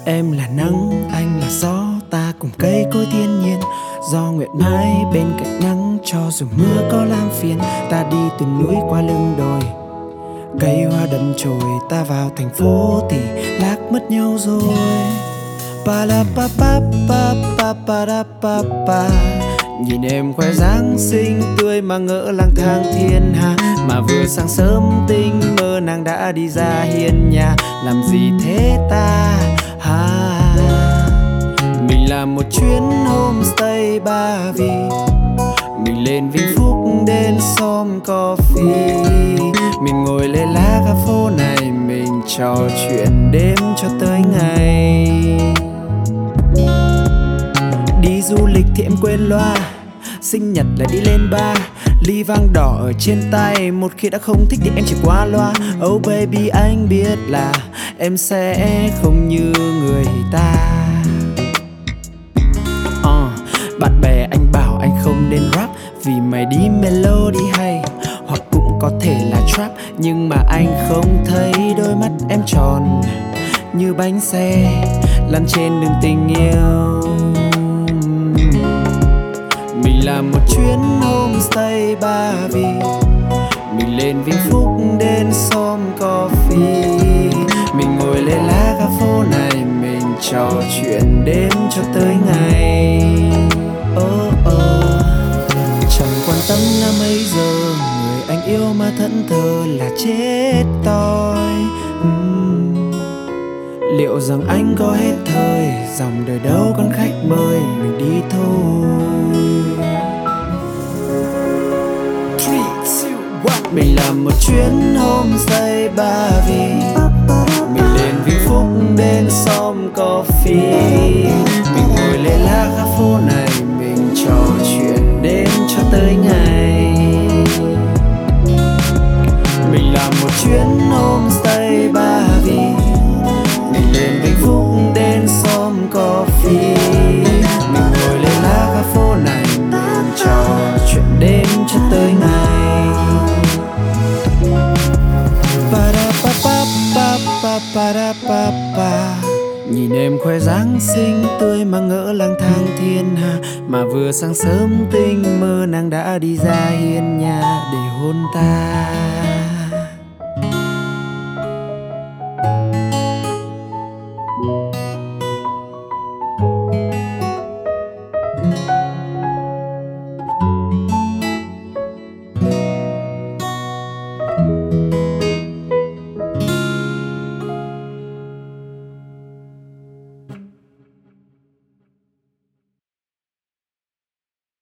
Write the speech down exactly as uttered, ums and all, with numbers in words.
Em là nắng, anh là gió, ta cùng cây cối thiên nhiên. Do nguyện mãi bên cạnh nắng, cho dù mưa có làm phiền. Ta đi từ núi qua lưng đồi, cây hoa đâm chồi. Ta vào thành phố thì lạc mất nhau rồi. Pa la pa pa pa pa pa da pa pa. Nhìn em khoe dáng xinh tươi mà ngỡ lang thang thiên hà. Mà vừa sáng sớm tinh mơ nàng đã đi ra hiên nhà. Làm gì thế ta ha? Mình làm một chuyến homestay Ba Vì. Mình lên Vĩnh Phúc đến xóm coffee. Mình ngồi lên lá cà phố này, mình trò chuyện đêm cho tới ngày. Đi du lịch thì em quên loa, sinh nhật là đi lên bar. Ly vang đỏ ở trên tay, một khi đã không thích thì em chỉ qua loa. Oh baby anh biết là em sẽ không như người ta. uh, Bạn bè anh bảo anh không nên rap, vì mày đi melody hay, hoặc cũng có thể là trap. Nhưng mà anh không thấy đôi mắt em tròn như bánh xe lăn trên đường tình yêu. Mình làm một chuyến homestay Ba Vì. Mình lên Vĩnh Phúc đến xóm coffee. Mình ngồi lên lá cà phố này, mình trò chuyện đêm cho tới ngày. Oh oh. Chẳng quan tâm là mấy giờ, người anh yêu mà thẫn thờ là chết tôi. uhm. Liệu rằng anh có hết thời, dòng đời đâu còn khách mời, mình đi thôi. Mình làm một chuyến homestay Ba Vì. Mình lên Vĩnh Phúc đến xóm coffee. Mình ngồi lên lá cà phố này, mình trò chuyện đến cho tới ngày. Mình làm một chuyến homestay Ba Vì. Mình lên Vĩnh Phúc đến xóm coffee. Mình ngồi lên lá cà phố này, mình trò chuyện đêm cho tới ngày. Pa-da-pa-pa-pa-pa-da-pa-pa. Nhìn em khoe dáng xinh tươi mà ngỡ lang thang thiên hà. Mà vừa sáng sớm tinh mơ nàng đã đi ra hiên nhà để hôn ta.